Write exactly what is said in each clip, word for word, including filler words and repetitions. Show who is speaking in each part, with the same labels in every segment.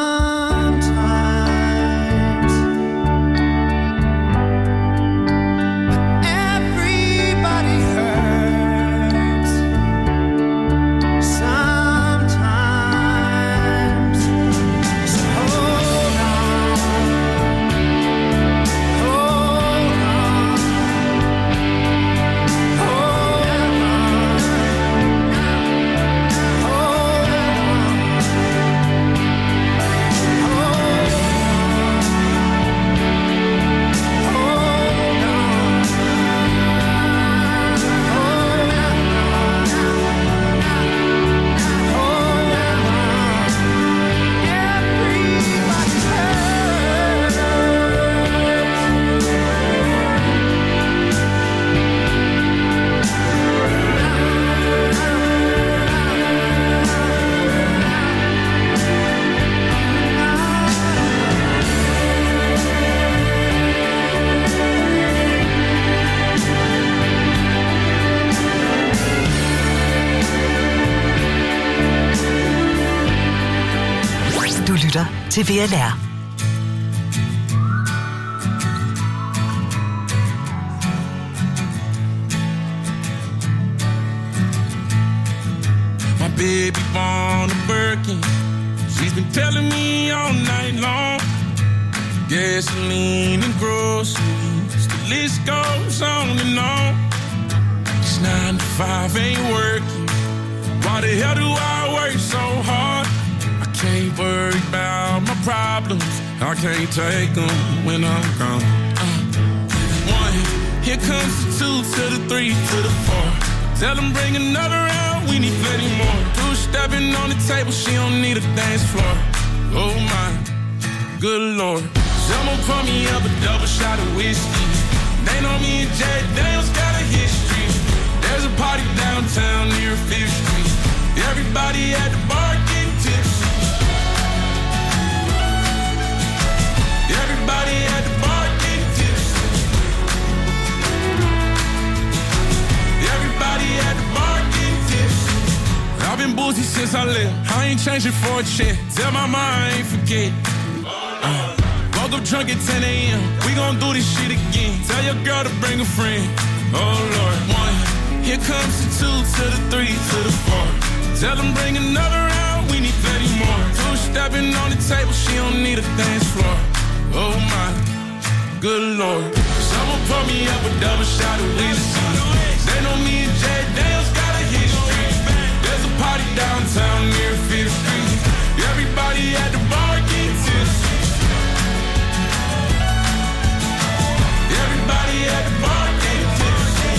Speaker 1: Til V L R.
Speaker 2: My baby born a Birkin. She's been telling me all night long. Gasoline and groceries, the list goes on and on. It's nine to five ain't working. Why the hell do I work so hard? Can't worry about my problems. I can't take them when I'm gone. Uh, one, here comes the two to the three to the four. Tell them bring another round, we need plenty more. Two stepping on the table, she don't need a dance floor. Oh my, good Lord. Someone pour me up a double shot of whiskey. They know me and Jack Daniels got a history. There's a party downtown near Fifth Street. Everybody at the bar getting tipsy. Everybody at the bar getting tipsy. Everybody at the bar getting tipsy. I've been boozy since I left. I ain't changing for a check. Tell my mom I ain't forget. Uh, woke up drunk at ten a.m. We gon' do this shit again. Tell your girl to bring a friend. Oh Lord. One, here comes the two to the three to the four. Tell them bring another round. We need plenty more. Two stepping on the table. She don't need a dance floor. Oh my, good Lord. Someone pour me up a double shot of whiskey. They know me and Jack Daniels got a history. There's a party downtown near Fifth Street. Everybody at the bar getting tipsy. Everybody at the bar getting tipsy.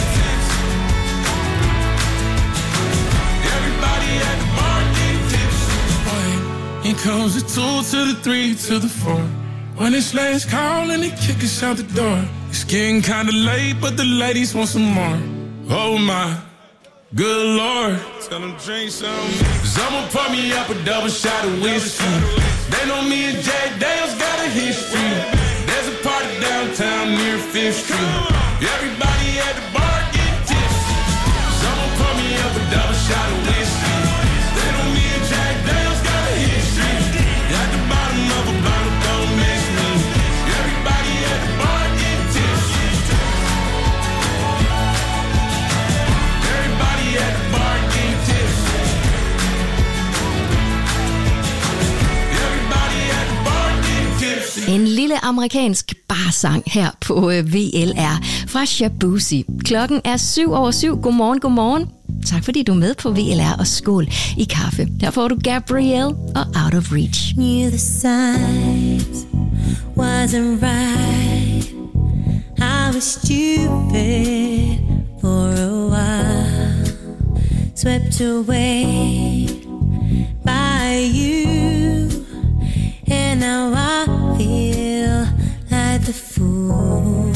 Speaker 2: Everybody at the bar getting tipsy. Here comes the two to the three to the four. When it's last call and they kick us out the door. It's getting kinda late, but the ladies want some more. Oh my, good Lord. Tell them drink some. Someone pour me up a double shot of whiskey. They know me and Jack Daniels got a history. There's a party downtown near Fifth Street. Everybody at the bar getting tipsy. Someone pour me up a double shot of whiskey. They know me and Jack Daniels got a history. At the bottom of a bottle, don't miss me. Everybody at the bar getting tipsy. Everybody at the bar getting tipsy. Everybody at the bar getting tipsy.
Speaker 3: En lille amerikansk barsang her på V L R fra Shaboozey. Klokken er syv over syv. Godmorgen, godmorgen. Tak fordi du er med på V L R, og skål i kaffe. Her får du Gabrielle og Out of Reach.
Speaker 4: Knew the signs wasn't right. I was stupid for a while, swept away by you, and now I feel like the fool.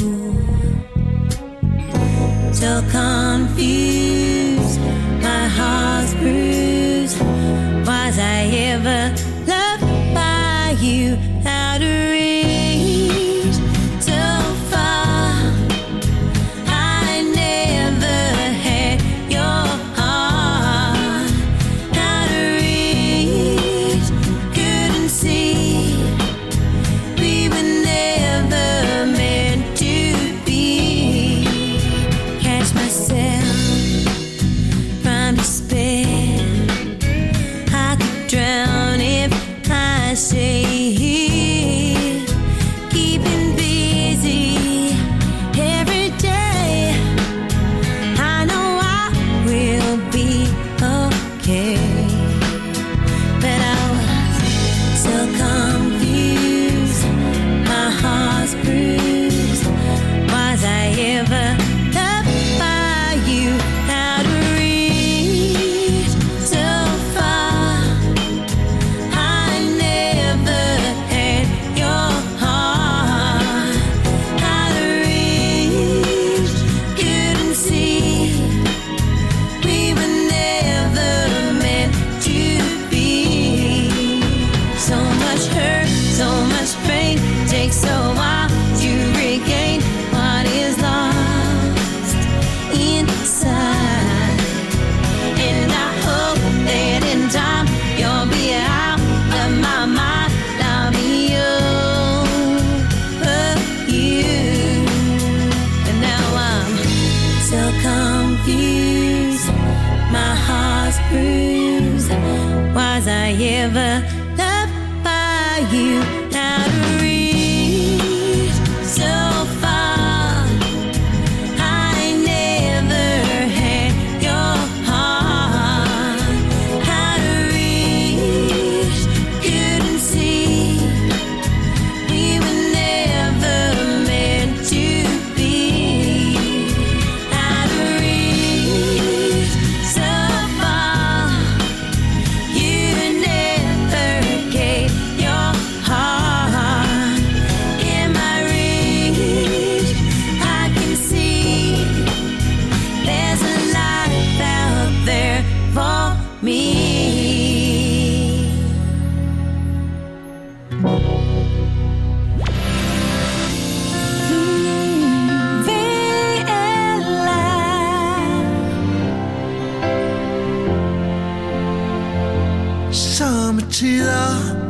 Speaker 4: So confused, my heart's bruised. Was I ever loved by you? Out of reach, so far. I never had your heart. Out of reach, couldn't see. hurt, so much pain. Takes a while to regain what is lost inside. And I hope that in time you'll be out of my mind. I'll be over you. And now I'm so confused, my heart's bruised. Was I ever loved by you? Out of reach, so far. I never had your heart. Out of reach, couldn't see. We were never meant to be. Out of reach, so far. You never gave your heart. In my reach, I can see there's a life out there for me. V L R.
Speaker 1: Sommetider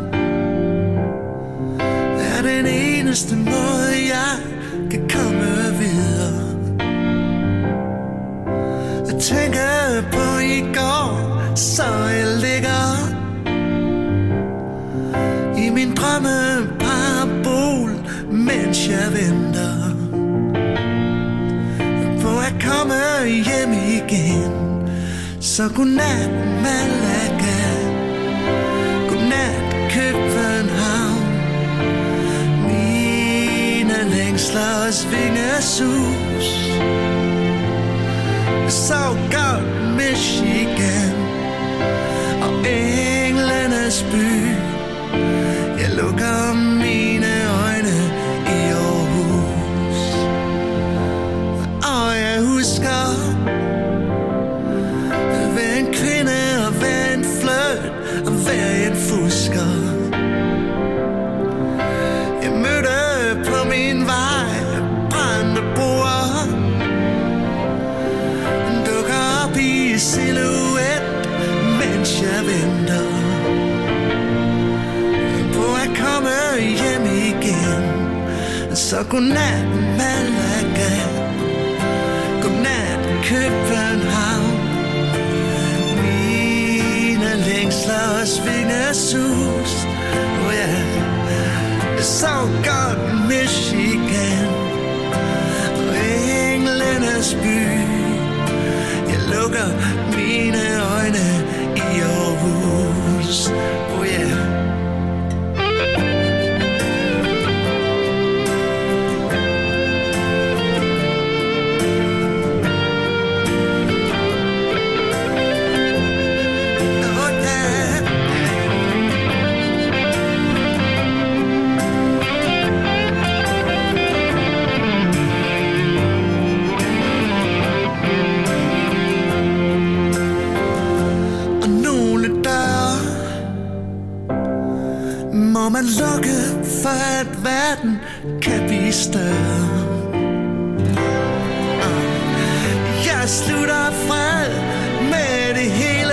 Speaker 1: er den eneste måde, jeg kan komme videre. Jeg tænker på i går, så jeg ligger i min drømmeparabol, mens jeg venter på at komme hjem igen. Så godnat, Malaga. Godnat, København. Mine længsler og svingesus. Så godt, Michigan. Og englenes by. Jeg lukker mine øjne i Aarhus. Og jeg husker hver en kvinde og hver en fløjt og hver en fusker. Jeg mødte på min vej brændte broer. Dukker op i silhuet, mens jeg venter på at komme hjem igen. Så godnat, Malaga. Godnat, København. Mine længsler og svingesus. Oh yeah. Så godt, Michigan. Og englenes by. Jeg lukker mine øjne i Aarhus. Oh yeah. Må man lukke for at verden kan blive større. Jeg slutter fred med det hele.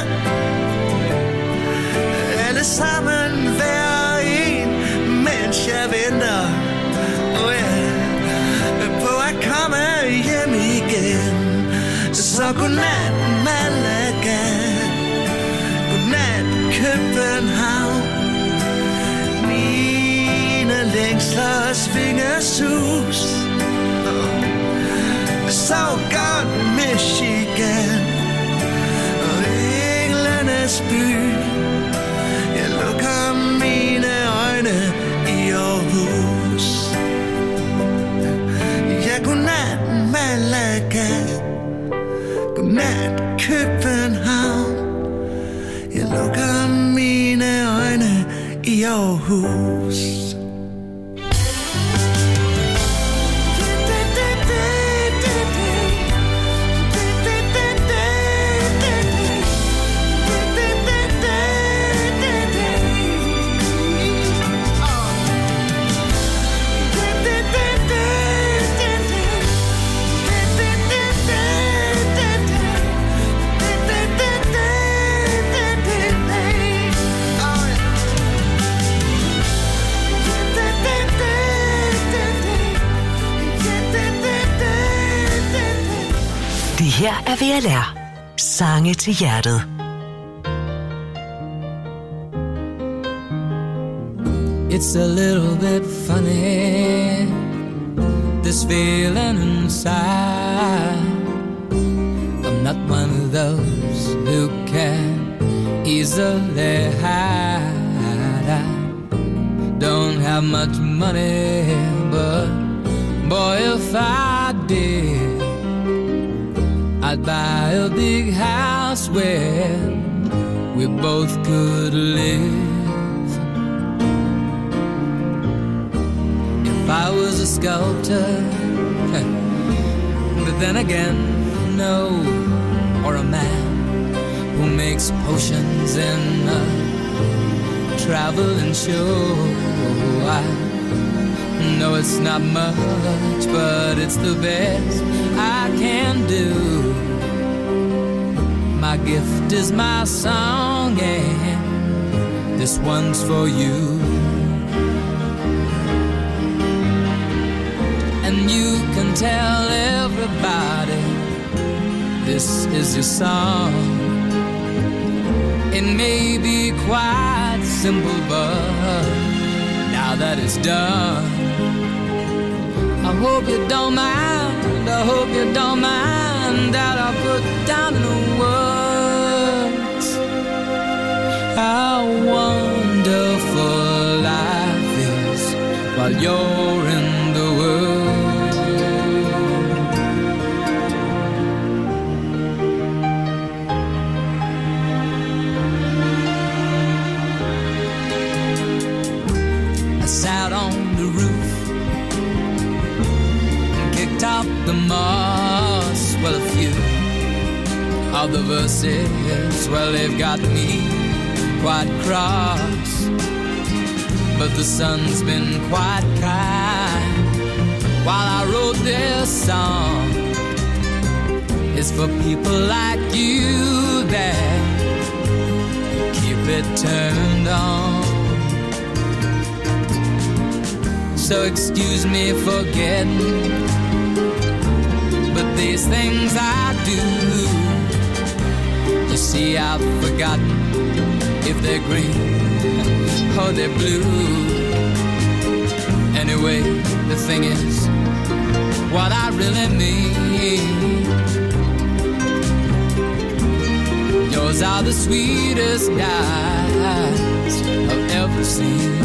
Speaker 1: Alle sammen hver en, mens jeg venter oh yeah, på at komme hjem igen. Så godnat, Malaga. Godnat, København. Længsler og svingesus. Så godt, Michigan. Og englenes by. Jeg lukker mine øjne i Aarhus. Ja, godnat, Malaga. Godnat, København. Jeg lukker mine øjne i Aarhus.
Speaker 5: her er V L R. Sange til hjertet.
Speaker 6: It's a little bit funny, this feeling inside. I'm not one of those who can easily hide. I don't have much money, but boy, if I did, I'd buy a big house where we both could live. If I was a sculptor, but then again, no, or a man who makes potions in a traveling show. I know it's not much, but it's the best I can do. My gift is my song, and this one's for you. And you can tell everybody this is your song. It may be quite simple, but now that it's done, I hope you don't mind, I hope you don't mind that I put down in the words how wonderful life is while you're in the world. I sat on the roof and kicked up the moss. Well, a few of the verses, well, they've got me quite cross, but the sun's been quite kind while I wrote this song. It's for people like you that keep it turned on. So excuse me for getting, but these things I do, you see, I've forgotten if they're green or they're blue. Anyway, the thing is, what I really mean, yours are the sweetest eyes I've ever seen.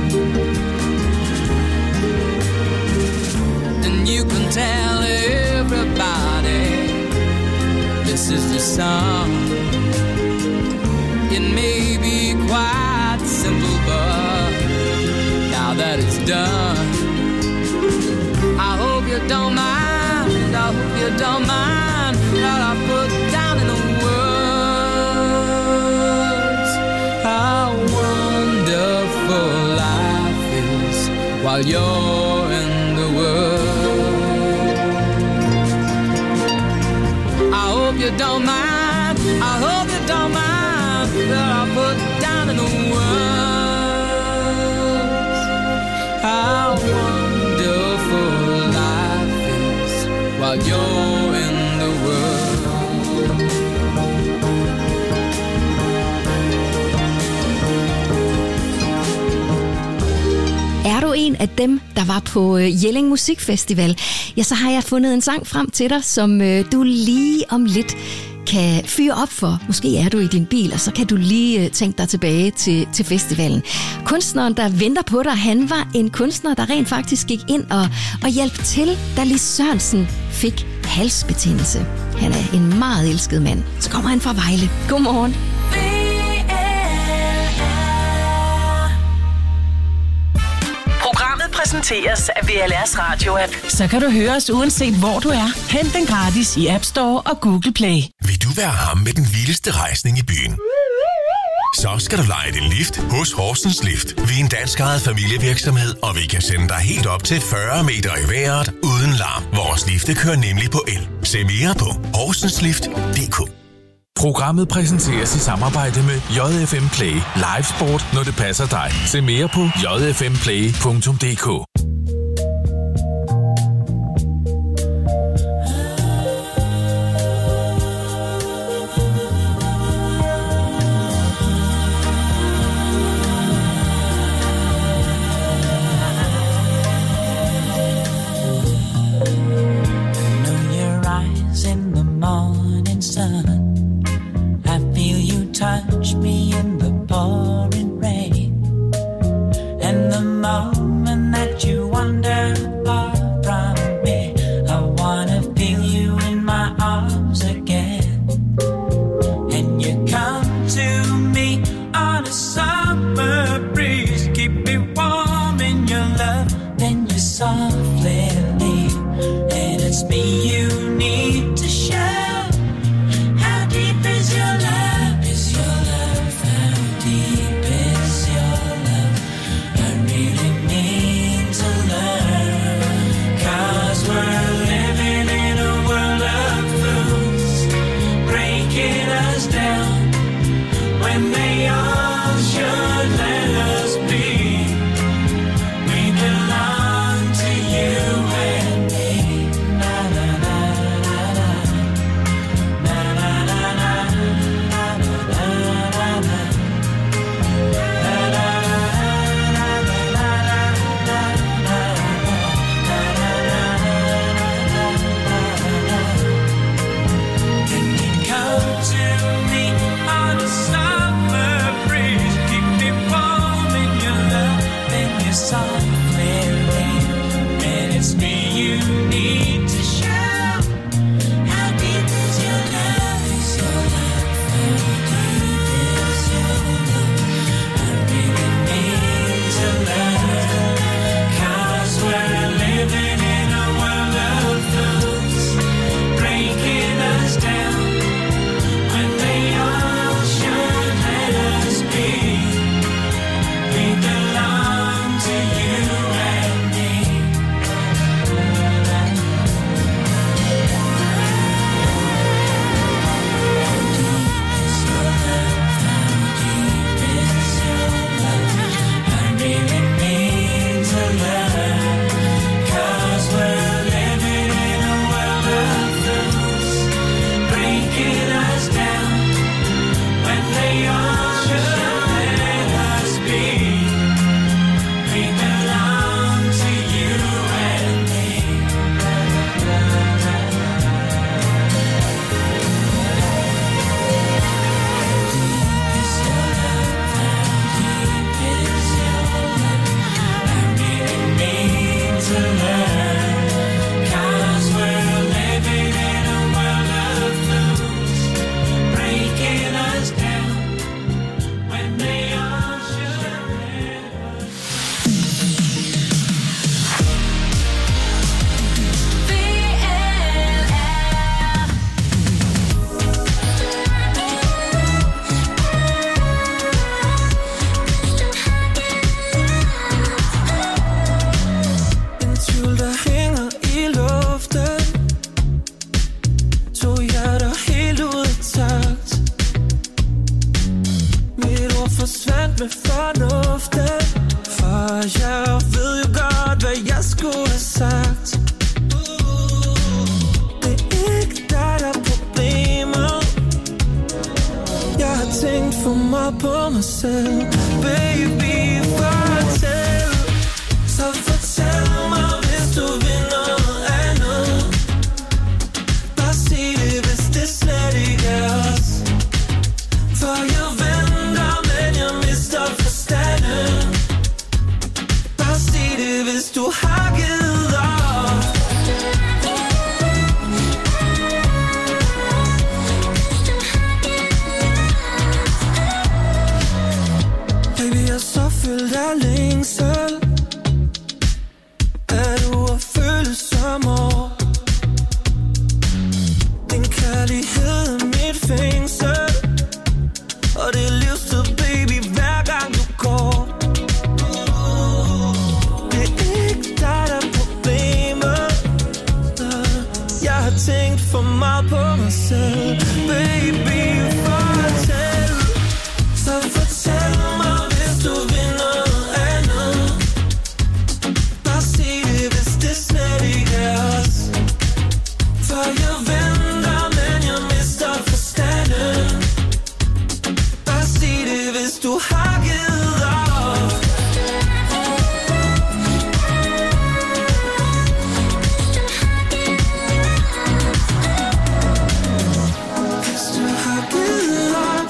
Speaker 6: And you can tell everybody this is your song. It may be quite simple, but now that it's done, I hope you don't mind, I hope you don't mind that I put down in the words how wonderful life is while you're in the world. I hope you don't mind, I hope you don't mind that I put down in the words how wonderful life is while you're in the world.
Speaker 3: Er du en af dem, der var på Jelling Musikfestival, ja, så har jeg fundet en sang frem til dig, som øh, du lige om lidt kan fyre op for. Måske er du i din bil, og så kan du lige tænke dig tilbage til, til festivalen. Kunstneren, der venter på dig, han var en kunstner, der rent faktisk gik ind og, og hjalp til, da Lis Sørensen fik halsbetændelse. Han er en meget elsket mand. Så kommer han fra Vejle. Godmorgen.
Speaker 5: Programmet præsenteres af V L R's radio-app.
Speaker 7: Så kan du høre os uanset hvor du er. Hent den gratis i App Store og Google Play.
Speaker 8: Vil du være ham med den vildeste rejsning i byen? Så skal du leje din lift hos Horsens Lift. Vi er en dansk-ejet familievirksomhed, og vi kan sende dig helt op til fyrre meter i vejret uden larm. Vores lifte kører nemlig på el. Se mere på horsenslift punktum d k.
Speaker 9: Programmet præsenteres i samarbejde med J F M Play. Live sport, når det passer dig. Se mere på j f m play punktum d k.
Speaker 10: you softly leave, and it's me you need to show. How deep is your love? Is your love? How deep is your love? I really need to learn, 'cause we're living in a world of fools, breaking us down when they all should let us be. We belong to you and me. How deep is your love? How deep is your love? I really need to learn, 'cause we're living in a world of fools, breaking us down when they all should let us be. We belong to you and me. Is your love? How deep is your love? I really need to learn, 'cause we're living in a world of fools, breaking us down when they all should let us.
Speaker 11: En tvivl, der hænger i luften. To hjerter helt ud af takt. Mit ord forsvandt med fornuften, for jeg ved jo godt, hvad jeg skulle have sagt. Det er ikke dig, der er problemet. Jeg har tænkt for meget på mig selv. Baby, fortæl. Så fortæl mig, hvis du vil noget andet. Bare sig det, hvis det slet ikke er os. For jeg venter, men jeg mister forstanden. Bare sig det, hvis du har givet op. Baby, jeg er så fyldt af længsel. Er du at føle som år? Din kærlighed er mit fængsel, og det er livstid, baby, hver gang du går. Det er ikke dig, der er problemet. Jeg har tænkt for meget på mig selv. Baby, fortæl. Så fortæl mig, hvis du vil noget andet. Bare sig det, hvis det slet ikke er os. For jeg venter, men jeg mister forstanden. Bare sig det, hvis du har givet op. Hvis du har givet op,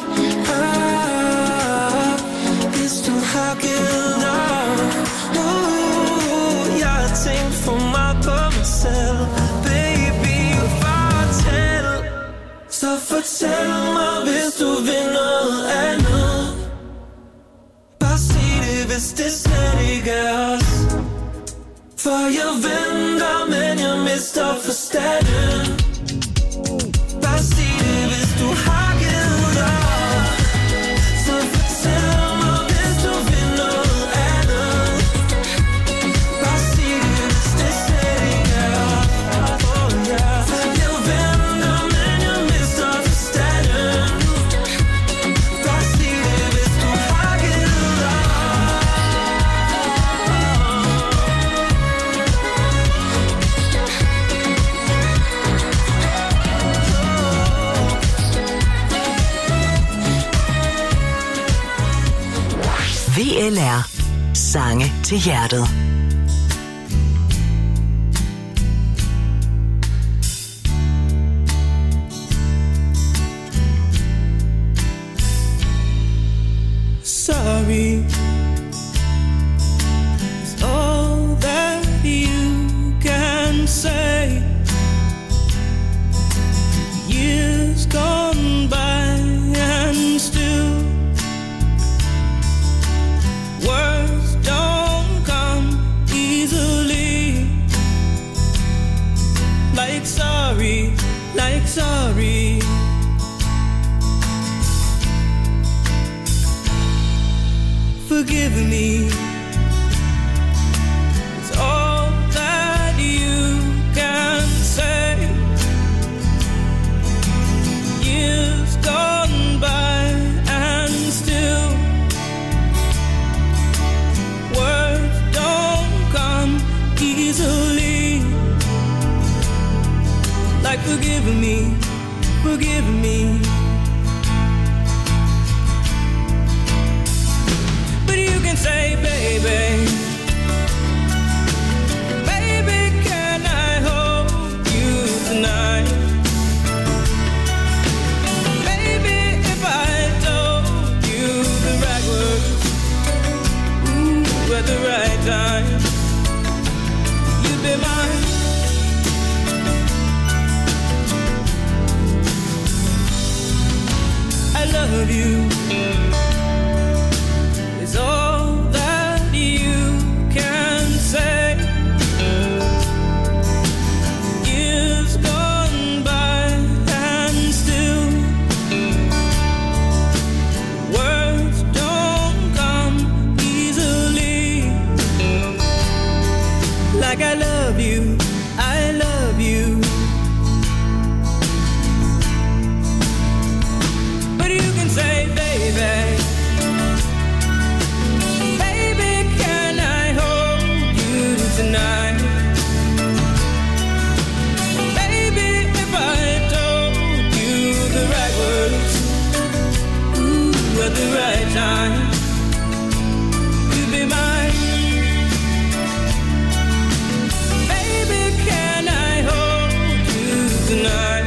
Speaker 11: ah, hvis du har givet op. Uh, jeg har tænkt for meget på mig selv. Baby, fortæl. Så fortæl mig, hvis du vil noget andet. Bare sig det, hvis det slet ikke er os. For jeg venter, men jeg mister forstanden. Bare sig det, hvis du har givet op. Så fortæl mig, hvis du vil noget andet. Bare sig det, hvis det slet ikke er os. Oh, yeah. Jeg venter, men jeg mister forstanden. Bare sig det, hvis du har givet op.
Speaker 5: V L R. Sange til hjertet.
Speaker 11: Sorry, forgive me. It's all that you can say. Years gone by and still words don't come easily. Like forgive me, forgive me. But you can say, baby, baby, can I hold you tonight? Baby, if I told you the right words, ooh, at the right time, you'd be mine. I love you. It's all that you can say. Years gone by and still words don't come easily. Like I love you, I love you. But you can say, baby, baby, can I hold you tonight? Baby, if I told you the right words, ooh, at the right time, you'd be mine. Baby, can I hold you tonight?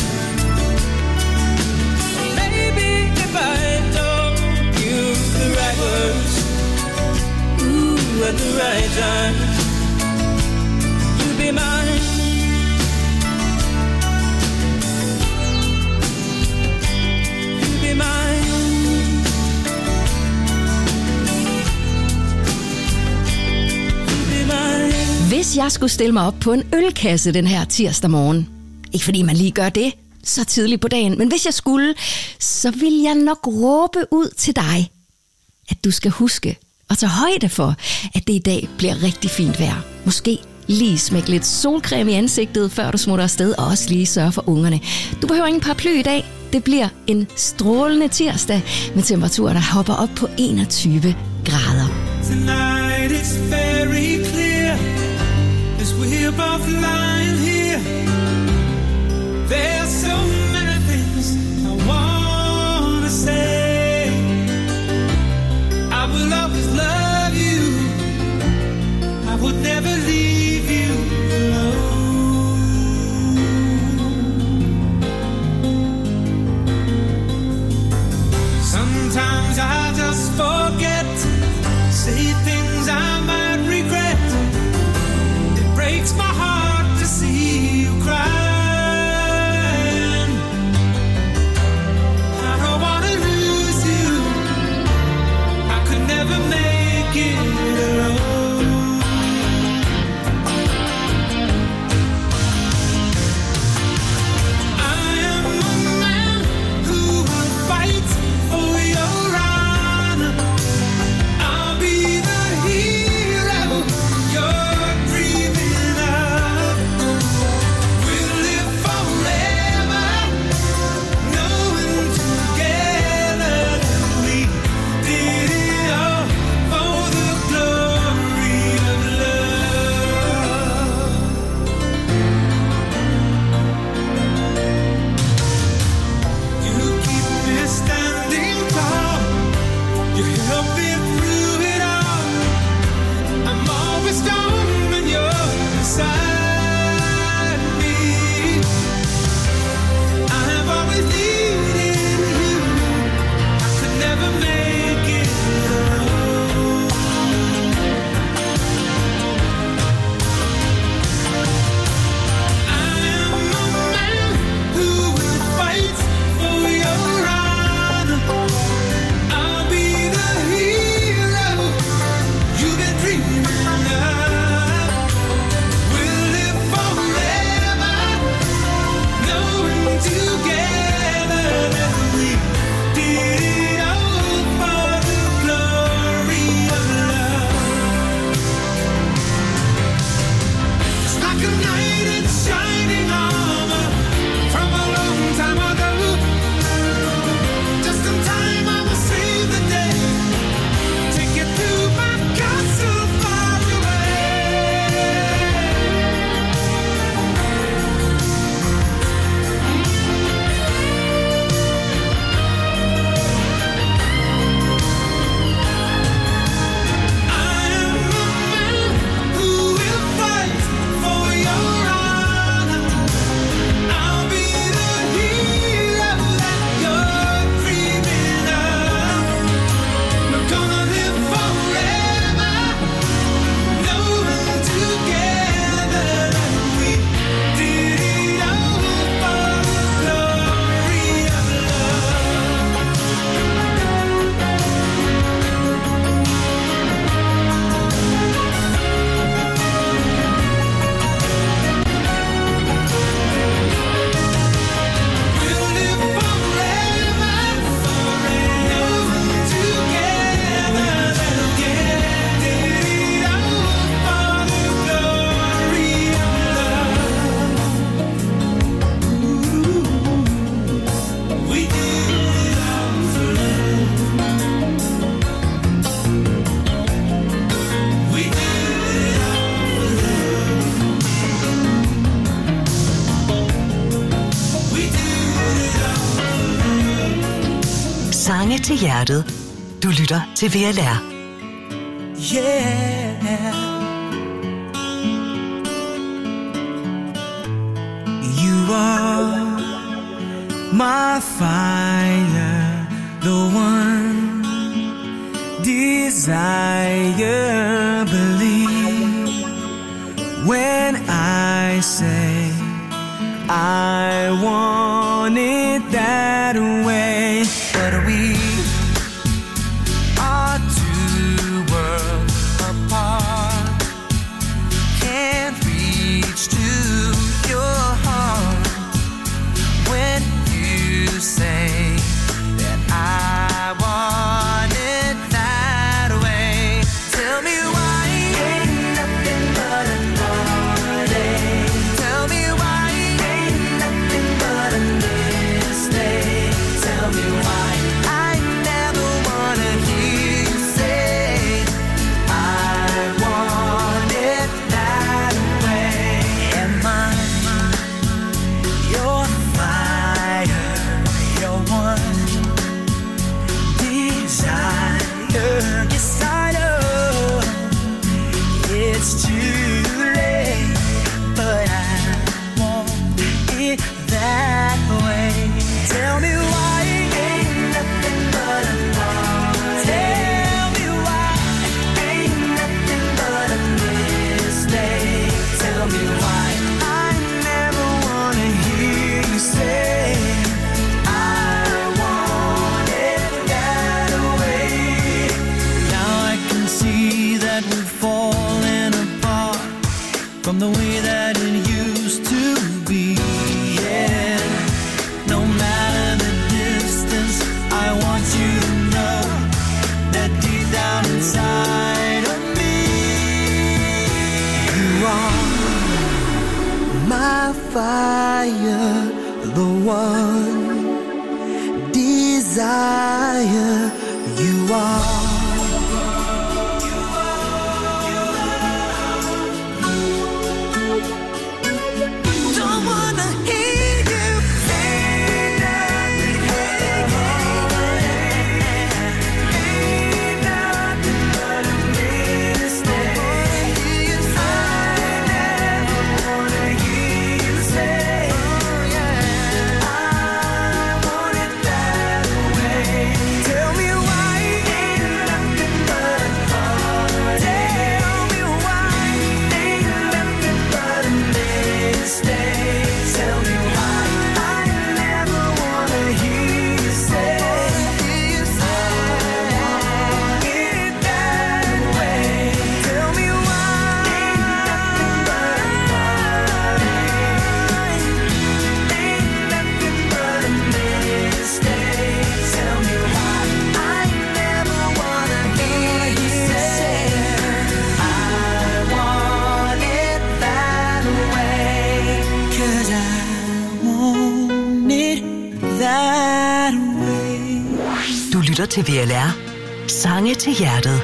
Speaker 11: Baby, if I told you the right words, ooh, at the right time, you'd be mine. You'd be mine. You'd be mine.
Speaker 3: Hvis jeg skulle stille mig op på en ølkasse den her tirsdag morgen, ikke fordi man lige gør det så tidligt på dagen, men hvis jeg skulle, så vil jeg nok råbe ud til dig, at du skal huske at tage højde for, at det i dag bliver rigtig fint vejr. Måske lige smække lidt solcreme i ansigtet, før du smutter afsted, og også lige sørge for ungerne. Du behøver ingen paraply i dag. Det bliver en strålende tirsdag med temperaturer, der hopper op på enogtyve grader.
Speaker 11: Tonight it's very clear as we're both lying here. There's so many things I wanna say. I will always love you. I would never leave you alone. Sometimes I just forget, say things I might regret. It breaks my heart to see you cry.
Speaker 5: Sange til hjertet. Du lytter til V L R.
Speaker 1: Yeah. You are my fire, the one desire. Believe when I say I want it that way. But we are two worlds apart, can't reach to your heart when you say that I want it that way. Tell me why ain't nothing but a heartache. Tell me why ain't nothing but a mistake. Tell me why I never wanna hear you say I want it that way. Am I your fire, your one desire? Yes, I know it's too late, but I want it that way. Tell me why ain't nothing but a heartache. Tell me why ain't nothing but a mistake. Tell me why I never wanna hear you say I want it that way. Now I can see that we're falling apart from the way that it used to be. Yeah. No matter the distance, I want you to know that deep down inside of me, you are my fire, the one desire. You are. Don't wanna hear you say nothing. Ain't nothing but a mistake. I never wanna hear you say I want it that way. Tell me why ain't nothing but a heartache. Tell me why ain't nothing but a mistake. Tell me why I never wanna hear you say I want it that way. Tell me why ain't nothing but a heartache. Ain't nothing but a mistake. Tell me why I never wanna hear you say I want it that way. 'Cause I want it that way.
Speaker 5: Du lytter til V L R. Sange til hjertet.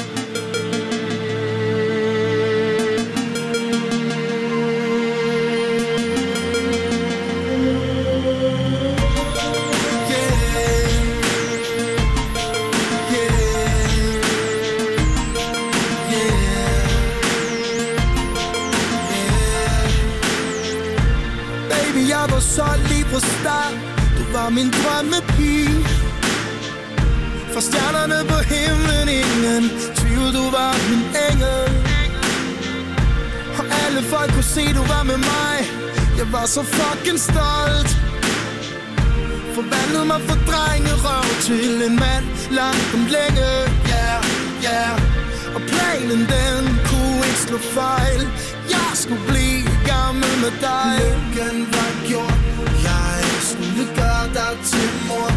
Speaker 1: Baby, jeg var solgt lige fra start. Du var min drømmepige. Fra stjernerne på himlen, ingen tvivl, du var min engel. Og alle folk kunne se, du var med mig. Jeg var så fucking stolt. Forvandlede mig fra drengerøv til en mand langt om længe. Yeah, yeah. Og planen den kunne ikke slå fejl. Jeg skulle blive gammel med dig. Lykken var gjort. Jeg skulle gøre dig til mor.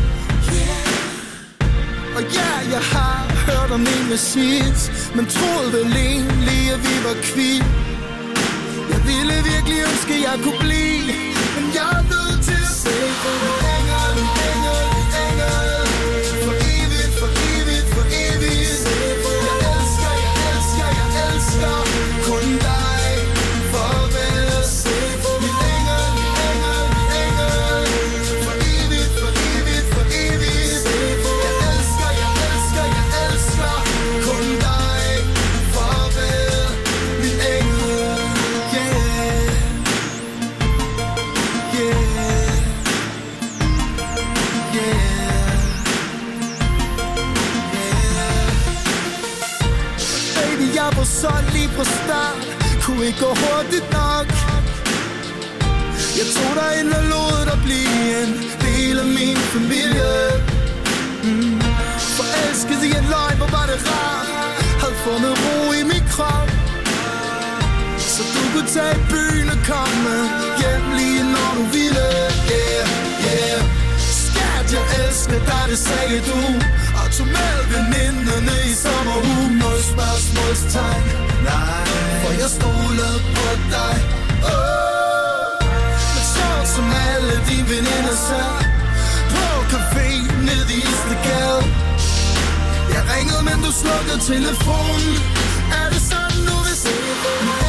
Speaker 1: Yeah. Og ja, jeg har hørt om en med sidst, men troede vel egentlig, at vi var kvitt. Jeg ville virkelig ønske, jeg kunne blive, men jeg er nødt til at se for engel, engel, engel. For evigt, for evigt, for evigt. Jeg elsker, jeg elsker, jeg elsker kun dig. Farvel, se for min engel, engel, engel. For evigt, for evigt, for evigt. Jeg
Speaker 12: solgt lige fra start. Kunne ikke gå hurtigt nok. Jeg tog dig ind og lod dig blive en del af min familie. mm. Forelsket i en løgn, hvor var det rart. Havde fundet ro i min krop, så du kunne tage i byen og komme hjem lige når du ville. Yeah, yeah. Skat, jeg elsker dig, det sagde du. Og tog med veninderne i sommerhus. Nul spørgsmålstegn, nej, for jeg stolede på dig. Oh, men sjovt som alle dine veninder sad på café nede i Istegade. Jeg ringede, men du slukkede telefonen. Er det sådan, du vil se på mig?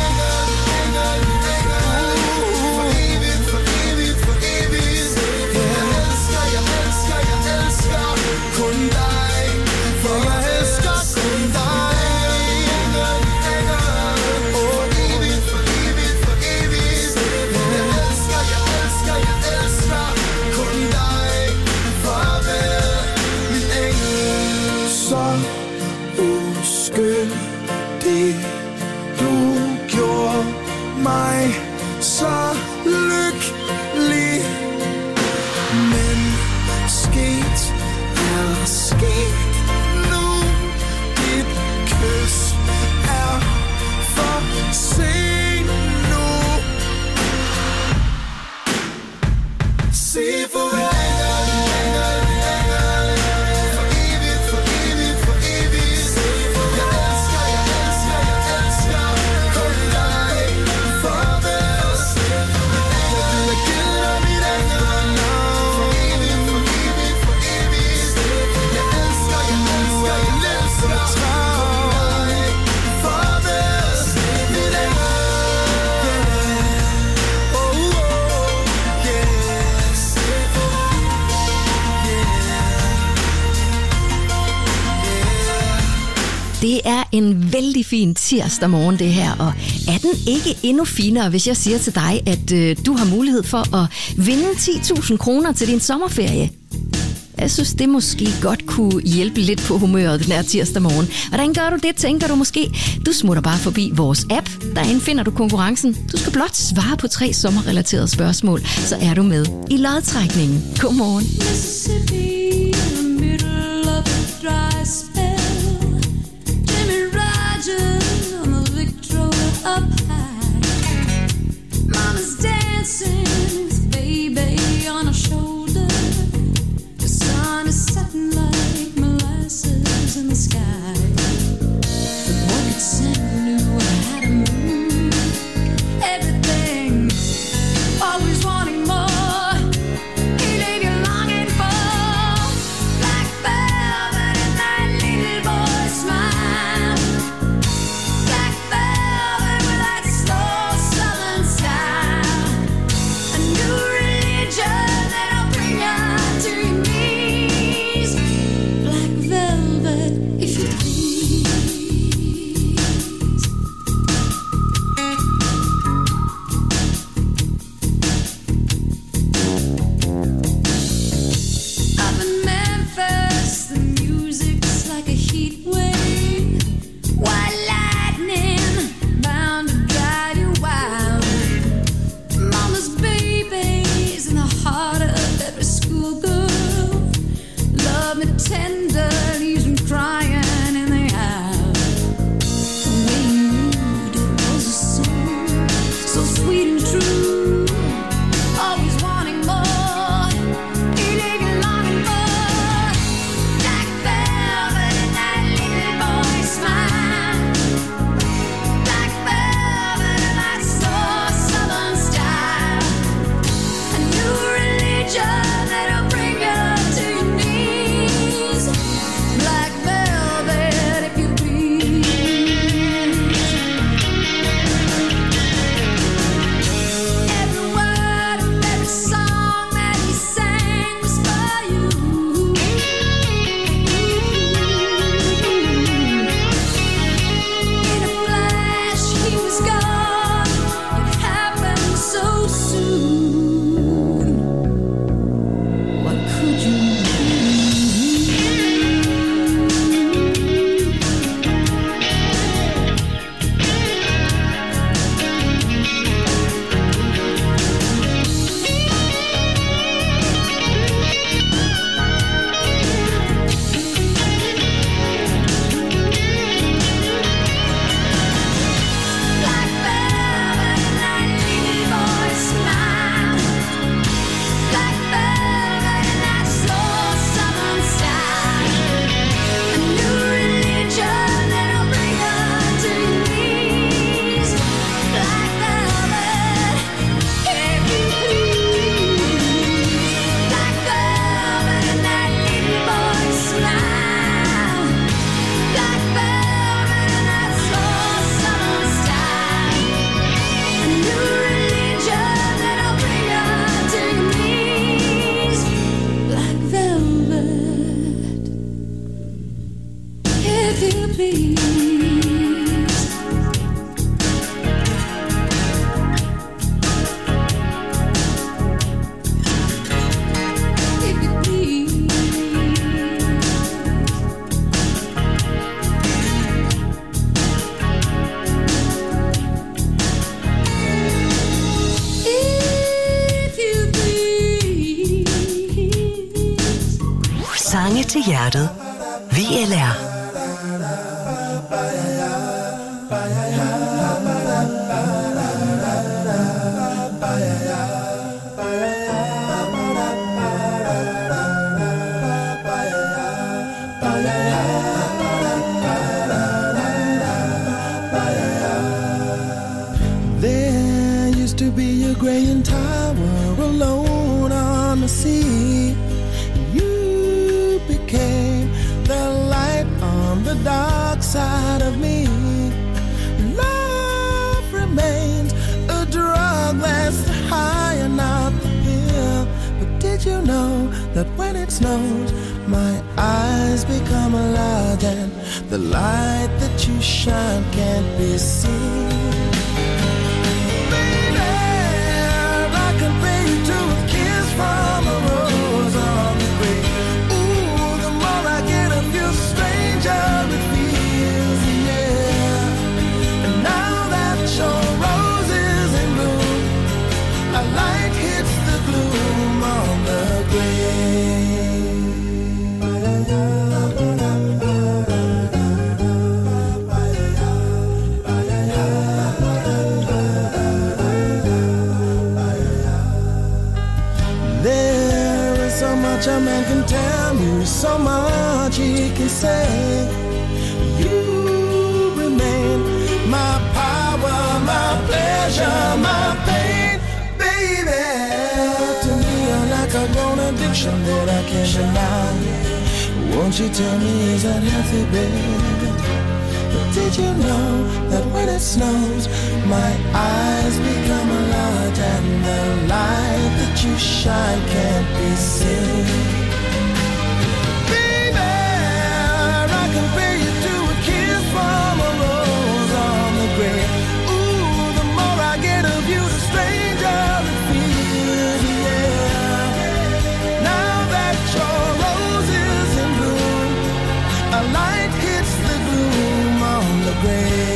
Speaker 12: For evigt, for evigt, for evigt. Jeg elsker, jeg elsker, jeg elsker kun dig. For jeg elsker kun dig. For evigt, for evigt, for evigt. Jeg elsker, jeg elsker, jeg elsker kun dig. Farvel, min engel. Så uskyldig, du gjorde mig så lykkelig. Men sket er sket nu. Dit kys er for sent nu. Sig farvel.
Speaker 3: Det er en vældig fin tirsdag morgen, det her, og er den ikke endnu finere, hvis jeg siger til dig, at øh, du har mulighed for at vinde ti tusind kroner til din sommerferie? Jeg synes, det måske godt kunne hjælpe lidt på humøret den her tirsdag morgen. Hvordan gør du det, tænker du måske? Du smutter bare forbi vores app. Derinde finder du konkurrencen. Du skal blot svare på tre sommerrelaterede spørgsmål, så er du med i lodtrækningen. Godmorgen.
Speaker 4: Up high, Mama's dancing with baby on her shoulder. The sun is setting like molasses in the sky. The boy could sing knew how to move everything, always wanting more. He leave you longing for black velvet in that
Speaker 5: til hjertet. V L R.
Speaker 12: There used to be a graying tower alone on the sea. You became the light on the dark side of me. Love remains a drug that's high and out the pill. But did you know that when it snows, my eyes become large and the light that you shine can't be seen? From a rose on the grave. Ooh, the more I get of you, stranger it feels, yeah. And now that your rose is in bloom, a light hits the gloom on the a man can tell you so much he can say. You remain my power, my pleasure, my pain, baby. To me you're like a grown addiction that I can't deny. Won't you tell me, is that healthy, baby? But did you know that when it snows, my eyes become large and the light that you shine can't be seen? Baby, I compare you to a kiss from a rose on the grave. Ooh, the more I get of you, the stranger it feels, yeah. Now that your rose is in bloom, a light hits the gloom on the grave.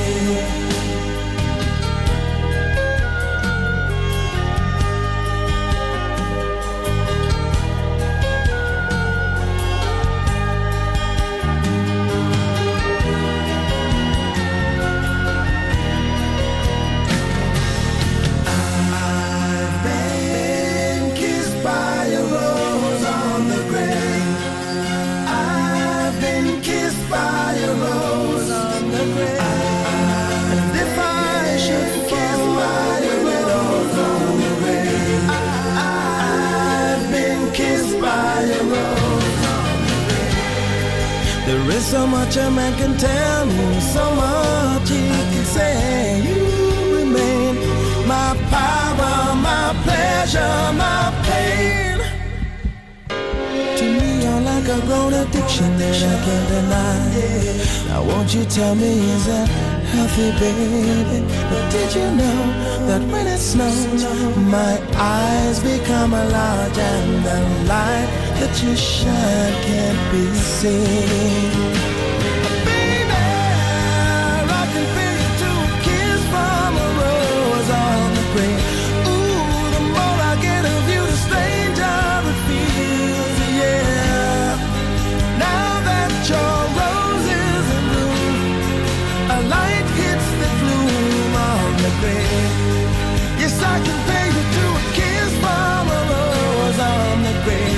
Speaker 12: There is so much a man can tell me, so much he can say. You remain my power, my pleasure, my pain. To me you're like a grown addiction that I can't deny. Now won't you tell me, is that healthy, baby? But did you know that when it snows, my eyes become large and the light that you shine can't be seen? Baby, I can feel you to a kiss from a rose on the grave. Ooh, the more I get of you, the stranger it feels, yeah. Now that your rose is in bloom, a light hits the gloom on the grave. Yes, I can pay you to a kiss from a rose on the grave.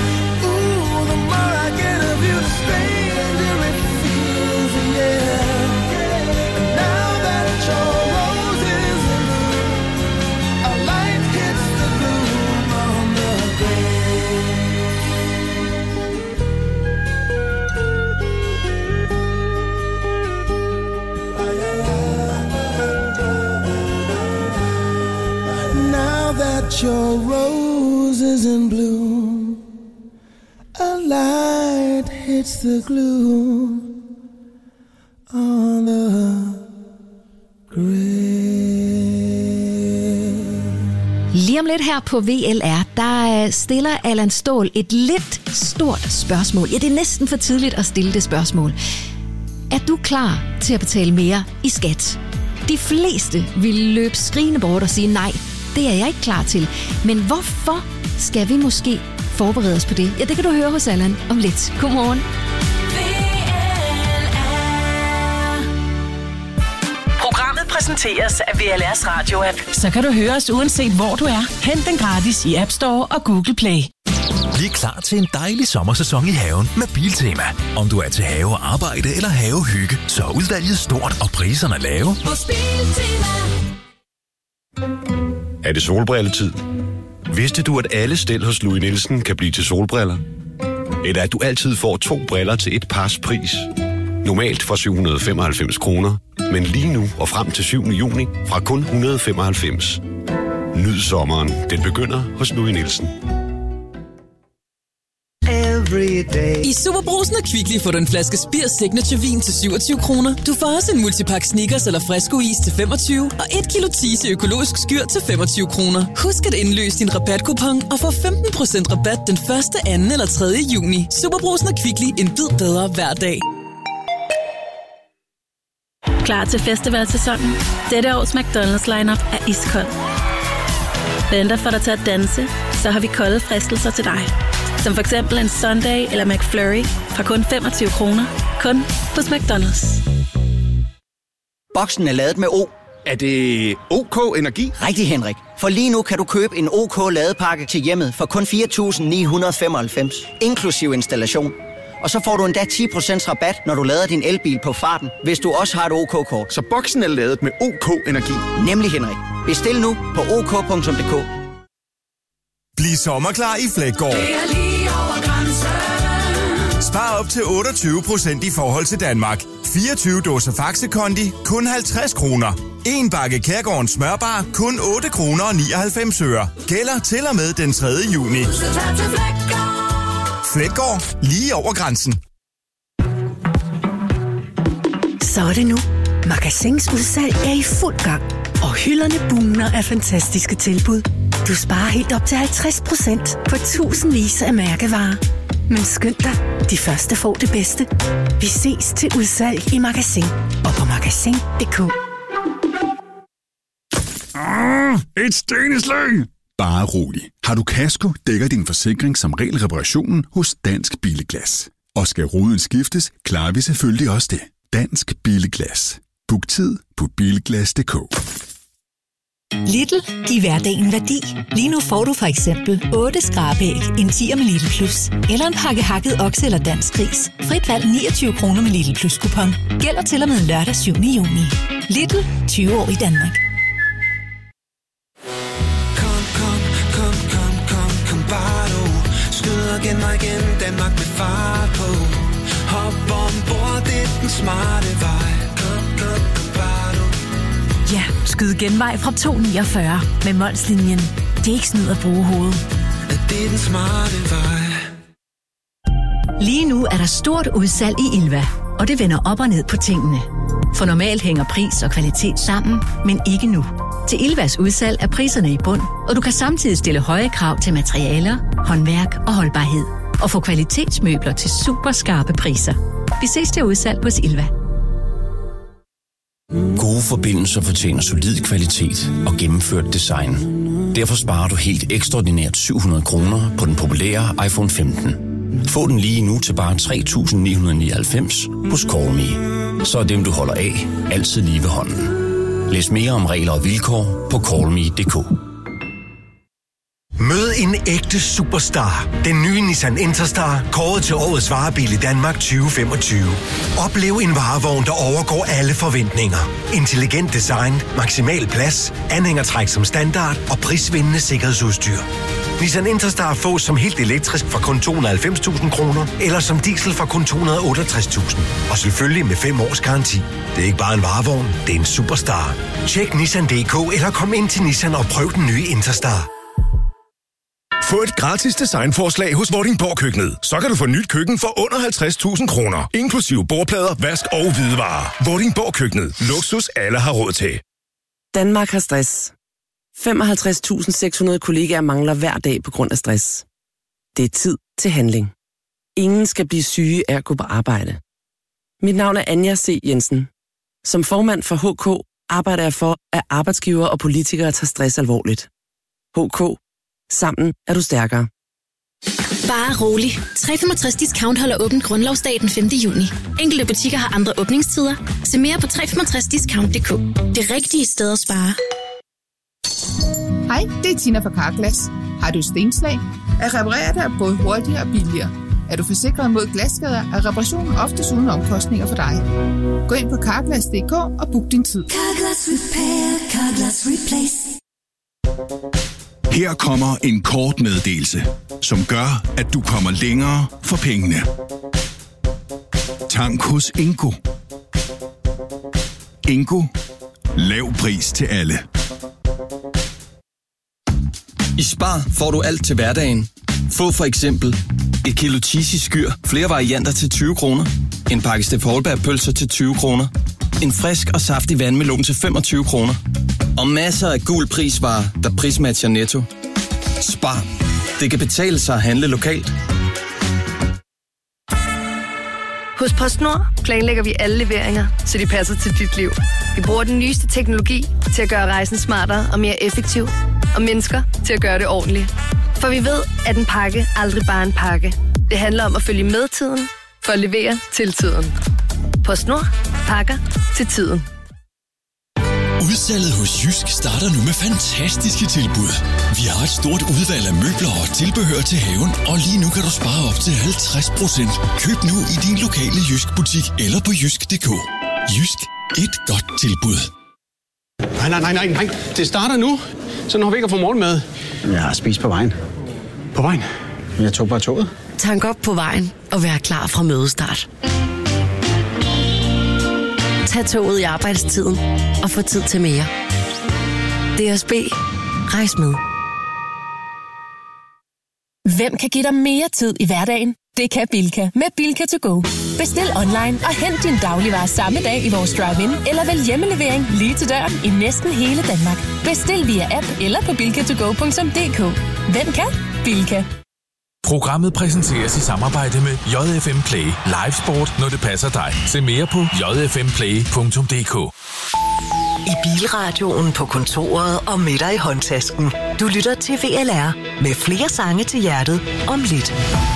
Speaker 12: Your rose is in bloom, a light hits the gloom on the grave.
Speaker 3: Lige om lidt her på V L R, der stiller Allan Ståhl et lidt stort spørgsmål. Ja, det er næsten for tidligt at stille det spørgsmål. Er du klar til at betale mere i skat? De fleste vil løbe skrigende bort og sige nej. Det er jeg ikke klar til. Men hvorfor skal vi måske forberede os på det? Ja, det kan du høre hos Allan om lidt. Godmorgen.
Speaker 7: Programmet præsenteres af V L R's radio-app. Så kan du høre os uanset hvor du er. Hent den gratis i App Store og Google Play.
Speaker 8: Bliv klar til en dejlig sommersæson i haven med Biltema. Om du er til have og arbejde eller havehygge, så er udvalget stort og priserne lave.
Speaker 13: Er det solbrilletid? Vidste du, at alle stel hos Louis Nielsen kan blive til solbriller? Eller at du altid får to briller til et pars pris? Normalt for syv hundrede og femoghalvfems kroner, men lige nu og frem til syvende juni fra kun et hundrede og femoghalvfems. Nyd sommeren. Den begynder hos Louis Nielsen.
Speaker 14: I Superbrugsen og Kvickly får du en flaske Spir Signature vin til syvogtyve kroner. Du får også en multipack Snickers eller Fresco is til femogtyve og et kilo Tise økologisk skyr til femogtyve kroner. Husk at indløse din rabatkupon og få femten procent rabat den første, anden eller tredje juni. Superbrugsen og Kvickly, en bid bedre hver dag.
Speaker 15: Klar til festivalsæsonen? Dette års McDonald's lineup er iskold. Venter for dig til at danse, så har vi kolde fristelser til dig. Som for eksempel en Sunday eller McFlurry fra kun femogtyve kroner. Kun hos McDonald's.
Speaker 16: Boksen er ladet med O.
Speaker 17: Er det OK Energi?
Speaker 16: Rigtig, Henrik. For lige nu kan du købe en OK ladepakke til hjemmet for kun fire tusind ni hundrede og femoghalvfems. Inklusiv installation. Og så får du endda ti procent rabat, når du lader din elbil på farten, hvis du også har et OK-kort.
Speaker 17: Så boksen er ladet med OK Energi?
Speaker 16: Nemlig, Henrik. Bestil nu på ok punktum d k.
Speaker 18: Bliv sommerklar i Fleggaard. Spar op til otteogtyve procent i forhold til Danmark. fireogtyve dåser Faxe Kondi, kun halvtreds kroner. En bakke Kærgårdens smørbar, kun otte kroner og nioghalvfems øre. Gælder til og med den tredje juni. Fleggaard, lige over grænsen.
Speaker 19: Så er det nu. Magasins udsalg er i fuld gang. Og hylderne bugner af fantastiske tilbud. Du sparer helt op til halvtreds procent på tusindvis af mærkevarer. Men skynd dig, de første får det bedste. Vi ses til udsalg i Magasin og på magasin punktum d k.
Speaker 20: Ah, et stenslag! Bare rolig. Har du kasko, dækker din forsikring som regel reparationen hos Dansk Bilglas. Og skal ruden skiftes, klarer vi selvfølgelig også det. Dansk Bilglas. Book tid på bilglas punktum d k.
Speaker 21: Lidl, giv hverdagen værdi. Lige nu får du for eksempel otte skrabæg, en tier med Lidl Plus, eller en pakke hakket okse eller dansk gris. Frit valg niogtyve kroner med Lidl Plus kupon. Gælder til og med lørdag syvende juni. Lidl, tyve år i Danmark.
Speaker 11: Kom, kom, kom, kom, kom, kom bare du. Skyd og gen mig igen, Danmark med fart på. Hop ombord, det er den smarte vej. Kom, kom, kom bare du.
Speaker 7: Ja, skyd genvej fra to niogfyrre med Molslinjen. Det er ikke snyd at bruge hovedet.
Speaker 11: Det er den smarte vej.
Speaker 3: Lige nu er der stort udsalg i Ilva, og det vender op og ned på tingene. For normalt hænger pris og kvalitet sammen, men ikke nu. Til Ilvas udsalg er priserne i bund, og du kan samtidig stille høje krav til materialer, håndværk og holdbarhed. Og få kvalitetsmøbler til super skarpe priser. Vi ses til udsalg hos Ilva.
Speaker 22: Gode forbindelser fortjener solid kvalitet og gennemført design. Derfor sparer du helt ekstraordinært syv hundrede kroner på den populære iPhone femten. Få den lige nu til bare tre tusind ni hundrede og nioghalvfems hos CallMe. Så er dem, du holder af, altid lige ved hånden. Læs mere om regler og vilkår på call me punktum d k.
Speaker 23: Mød en ægte superstar. Den nye Nissan Interstar, kåret til årets varebil i Danmark tyve femogtyve. Oplev en varevogn, der overgår alle forventninger. Intelligent design, maksimal plads, anhængertræk som standard og prisvindende sikkerhedsudstyr. Nissan Interstar fås som helt elektrisk fra kun to hundrede og halvfems tusind kroner, eller som diesel fra kun to hundrede og otteogtres tusind. Og selvfølgelig med fem års garanti. Det er ikke bare en varevogn, det er en superstar. Tjek Nissan punktum d k eller kom ind til Nissan og prøv den nye Interstar.
Speaker 8: Få et gratis designforslag hos Vordingborg Køkkenet. Så kan du få nyt køkken for under halvtreds tusind kroner. Inklusive bordplader, vask og hvidevarer. Vordingborg Køkkenet. Luksus alle har råd til.
Speaker 24: Danmark har stress. femoghalvtreds tusind seks hundrede kollegaer mangler hver dag på grund af stress. Det er tid til handling. Ingen skal blive syge af at gå på arbejde. Mit navn er Anja C. Jensen. Som formand for H K arbejder jeg for, at arbejdsgivere og politikere tager stress alvorligt. H K. Sammen er du stærkere.
Speaker 2: Bare rolig. tre komma femogtres Discount holder åbent grundlovsdag den femte juni. Enkelte butikker har andre åbningstider. Se mere på tre komma femogtres discount punktum d k. Det rigtige sted at spare.
Speaker 6: Hej, det er Tina fra Carglass. Har du stenslag? At reparere det er både hurtigere og billigere. Er du forsikret mod glasskader, er reparationen oftest uden omkostninger for dig. Gå ind på carglass punktum d k og book din tid.
Speaker 1: Carglass Repair, Carglass Replace.
Speaker 20: Her kommer en kort meddelelse, som gør, at du kommer længere for pengene. Tank hos Ingo. Ingo. Lav pris til alle.
Speaker 9: I Spar får du alt til hverdagen. Få for eksempel et kilo cheesy skyr, flere varianter til tyve kroner. En pakke Steff Holberg-pølser til tyve kroner. En frisk og saftig vandmelon til femogtyve kroner. Og masser af gul prisvarer, der prismatcher Netto. Spar. Det kan betale sig at handle lokalt.
Speaker 10: Hos PostNord planlægger vi alle leveringer, så de passer til dit liv. Vi bruger den nyeste teknologi til at gøre rejsen smartere og mere effektiv. Og mennesker til at gøre det ordentligt. For vi ved, at en pakke aldrig bare er en pakke. Det handler om at følge med tiden for at levere til tiden. PostNord. Pakker til tiden.
Speaker 25: Udsalget hos Jysk starter nu med fantastiske tilbud. Vi har et stort udvalg af møbler og tilbehør til haven, og lige nu kan du spare op til halvtreds procent. Køb nu i din lokale Jysk butik eller på jysk punktum d k. Jysk. Et godt tilbud.
Speaker 26: Nej, nej, nej, nej, nej. Det starter nu. Så når vi ikke får morgenmad.
Speaker 27: Jeg har spist på vejen.
Speaker 26: På vejen?
Speaker 27: Jeg tog bare toget.
Speaker 14: Tank op på vejen og vær klar fra mødestart. Tag toget i arbejdstiden og få tid til mere. D S B. Rejs med.
Speaker 7: Hvem kan give dig mere tid i hverdagen? Det kan Bilka med Bilka to go. Bestil online og hent din dagligvarer samme dag i vores drive-in, eller vælg hjemmelevering lige til døren i næsten hele Danmark. Bestil via app eller på bilka to go punktum d k. Hvem kan? Bilka.
Speaker 28: Programmet præsenteres i samarbejde med J F M Play. Live sport, når det passer dig. Se mere på j f m play punktum d k.
Speaker 5: I bilradioen, på kontoret og med dig i håndtasken. Du lytter til V L R med flere sange til hjertet om lidt.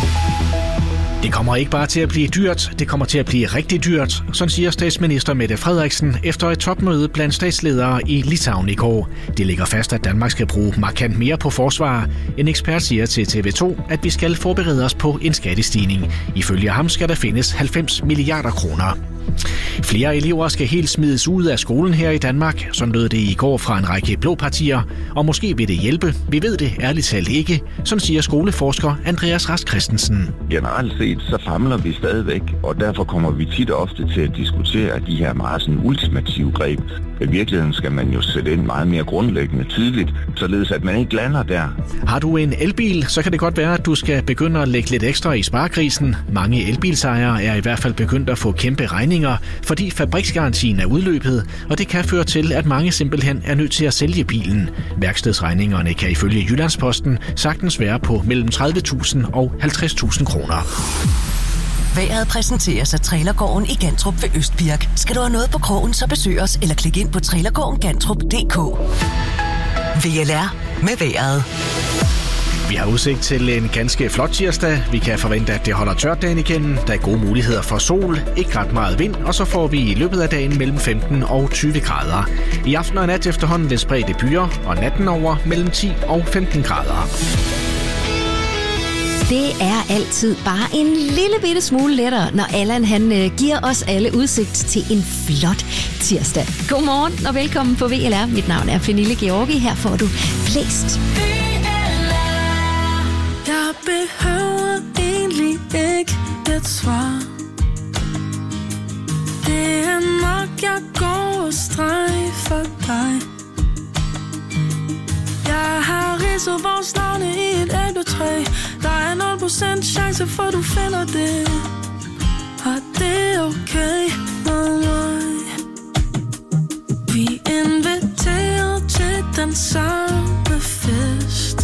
Speaker 29: Det kommer ikke bare til at blive dyrt, det kommer til at blive rigtig dyrt, sådan siger statsminister Mette Frederiksen efter et topmøde blandt statsledere i Litauen i går. Det ligger fast, at Danmark skal bruge markant mere på forsvar. En ekspert siger til T V to, at vi skal forberede os på en skattestigning. Ifølge ham skal der findes halvfems milliarder kroner. Flere elever skal helt smides ud af skolen her i Danmark, sådan lød det i går fra en række blå partier, og måske vil det hjælpe. Vi ved det ærligt talt ikke, sådan siger skoleforsker Andreas Rask Christensen.
Speaker 30: Generelt set så famler vi stadigvæk, og derfor kommer vi tit og ofte til at diskutere de her meget sådan ultimative greb. I virkeligheden skal man jo sætte ind meget mere grundlæggende tidligt, således at man ikke lander der.
Speaker 29: Har du en elbil, så kan det godt være, at du skal begynde at lægge lidt ekstra i sparekrisen. Mange elbilsejere er i hvert fald begyndt at få kæmpe regninger, fordi fabriksgarantien er udløbet, og det kan føre til, at mange simpelthen er nødt til at sælge bilen. Værkstedsregningerne kan ifølge Jyllandsposten sagtens være på mellem tredive tusind og halvtreds tusind kroner.
Speaker 5: Vejret præsenteres af Trailergården i Gantrup ved Østbirk. Skal du have noget på krogen, så besøg os eller klik ind på trailergården gantrup punktum d k. V L R med vejret.
Speaker 29: Vi har udsigt til en ganske flot tirsdag. Vi kan forvente, at det holder tørt dagen igen. Der er gode muligheder for sol, ikke ret meget vind, og så får vi i løbet af dagen mellem femten og tyve grader. I aften og nat efterhånden lidt spredte byer, og natten over mellem ti og femten grader.
Speaker 3: Det er altid bare en lille bitte smule lettere, når Allan han øh, giver os alle udsigt til en flot tirsdag. Godmorgen og velkommen på V L R. Mit navn er Pernille Georgi. Her får du flest.
Speaker 11: Jeg behøver egentlig ikke et svar. Det er nok, jeg går og streg for dig. Jeg har ridset vores navne i et æbletræ. Der er nul procent chance for, du finder det. Og det er okay med mig. Vi inviterer til den samme fest.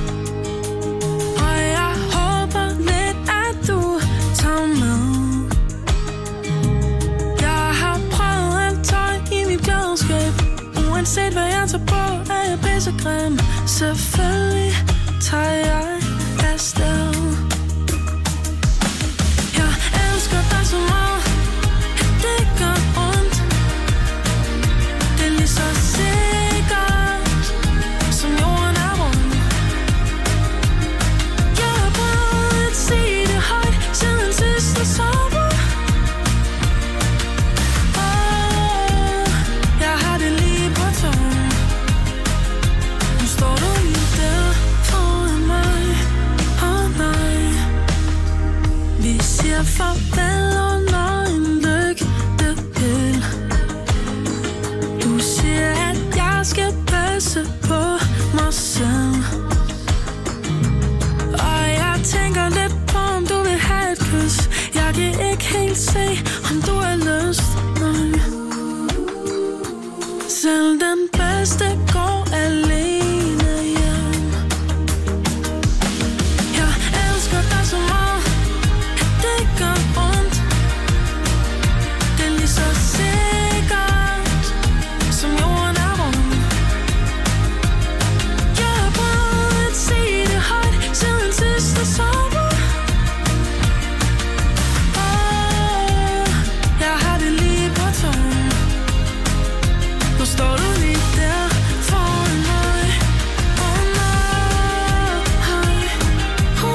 Speaker 11: Og jeg håber lidt, at du tager med. Jeg har prøvet alt tøj i mit klædeskab. Uanset hvad jeg tager på, er jeg pissegrim. Selvfølgelig tager jeg afsted. den bedste går alene hjem. Jeg elsker dig så meget, at det gør ondt. Det er lige så sikkert, som jorden er rund. Jeg har prøvet at sige det højt siden sidste sommer. Åh, jeg har det lige på tungen. Nu står du lige der foran mig. Åh nej, uh.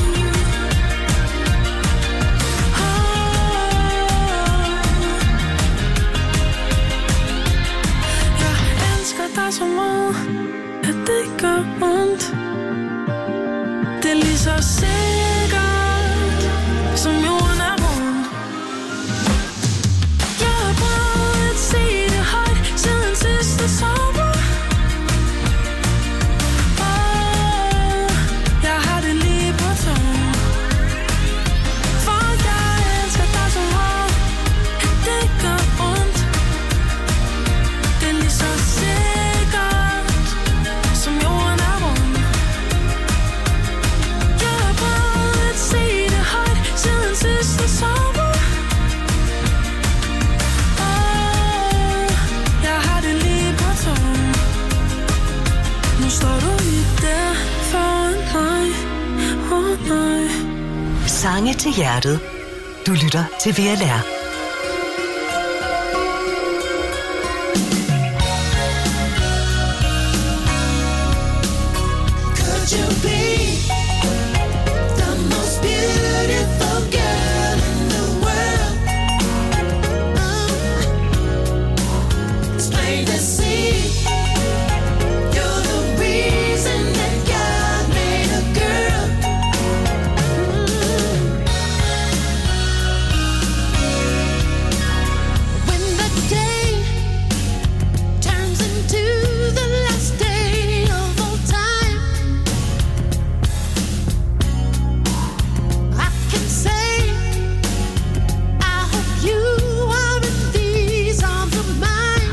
Speaker 11: Jeg elsker dig så meget, at det gør ondt. Det er lige så sikkert, som jorden er rund. Jeg har prøvet at sige det højt siden sidste sommer. Åh, jeg har det lige på tungen. For jeg elsker dig så meget, at det gør ondt. Det er lige så sikkert, som jorden er rund. Jeg har prøvet at sige det højt siden sidste sommer. Åh, jeg har det lige på tungen. Nu står du lige der foran mig. Åh nej.
Speaker 5: Sange til hjertet. Du lytter til V L R.
Speaker 11: Could you be the most beautiful girl in the world? It's plain to see you're the reason that God made a girl. When the day turns into the last day of all time, I can say I hope you are in these arms of mine.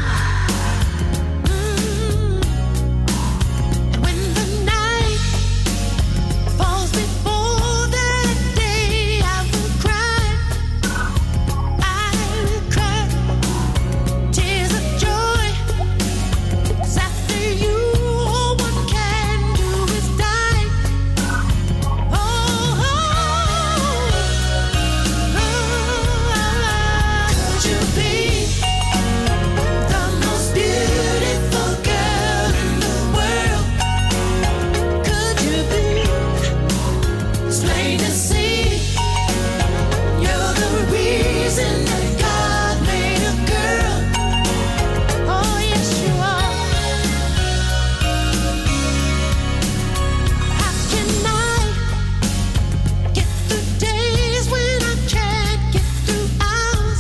Speaker 11: Mm. And when the night falls before that day, I will cry. I will cry tears of joy. 'Cause after you, all one can do is die. Oh, oh, oh. Could you be the most beautiful girl in the world? Could you be? It's plain to see you're the reason that God made a girl. Oh, yes, you are. How can I get through days when I can't get through hours?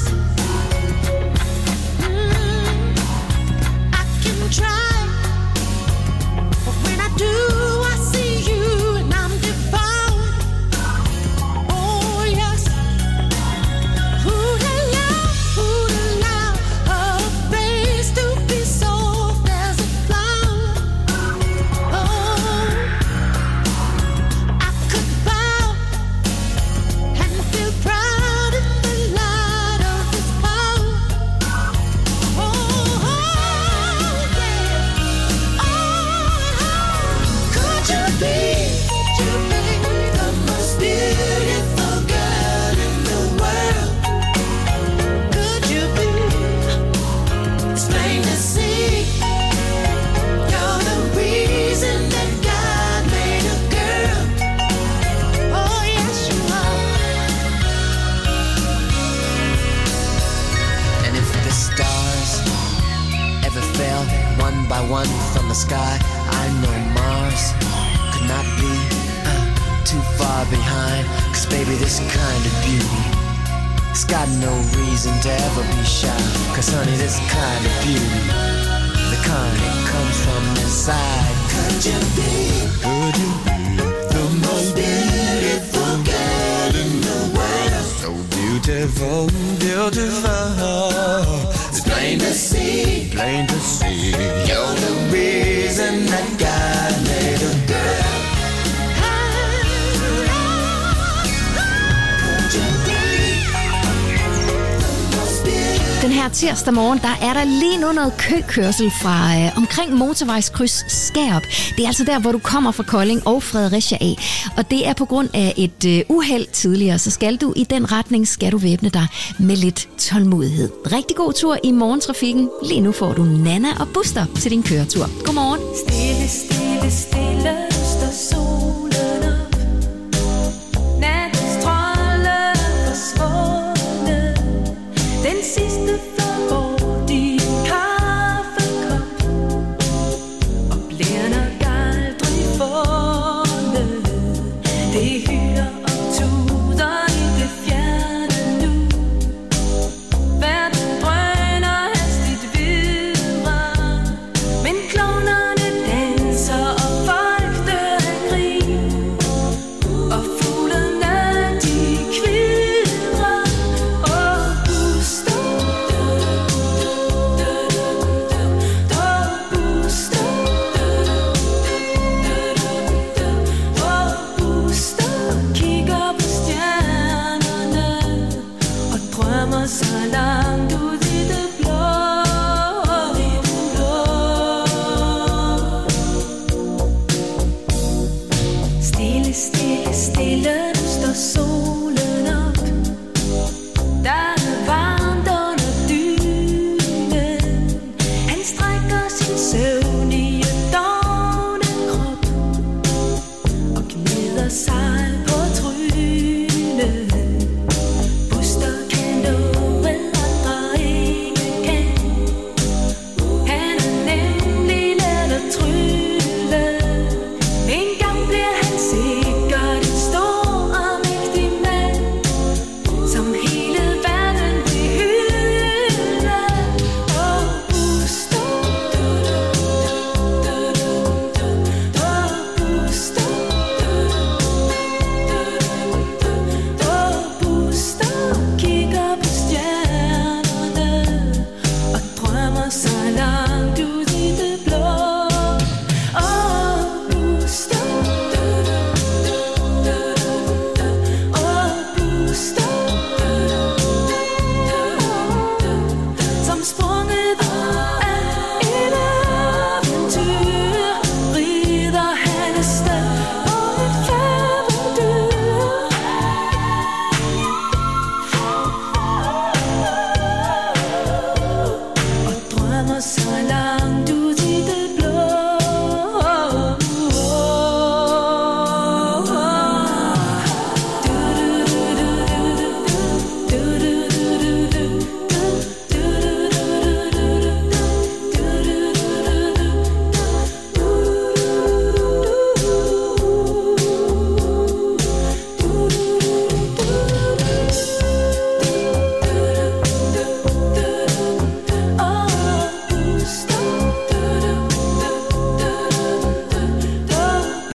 Speaker 11: Mm, I can try, but when I do, I see you and I'm devoured. Oh, yes. Who'd allow, who'd allow a face to be soft as a flower? Oh, I could bow and feel proud in the light of His power. Oh, oh, yeah. Oh, could you be, could you be the most beautiful girl in the world? Could you be? It's plain to see you're the reason that God made a girl. Oh, yes, you are.
Speaker 4: And if the stars ever fell one by one from the sky, I know Mars could not be uh, too far behind. 'Cause baby, this kind of beauty, it's got no reason to ever be shy. 'Cause honey, this kind of beauty, the kind that comes from inside.
Speaker 11: Could you be? Could you be the most beautiful girl in the world?
Speaker 4: So beautiful, beautiful,
Speaker 1: It's plain to see, plain to see. You're the reason that God made a girl.
Speaker 3: Den her tirsdag morgen, der er der lige nu noget køkørsel fra øh, omkring motorvejskryds Skærup. Det er altså der, hvor du kommer fra Kolding og Fredericia af. Og det er på grund af et øh, uheld tidligere, så skal du i den retning, skal du væbne dig med lidt tålmodighed. Rigtig god tur i morgentrafikken. Lige nu får du Nana og Buster til din køretur. Godmorgen.
Speaker 1: Stille, stille, stille, står sol.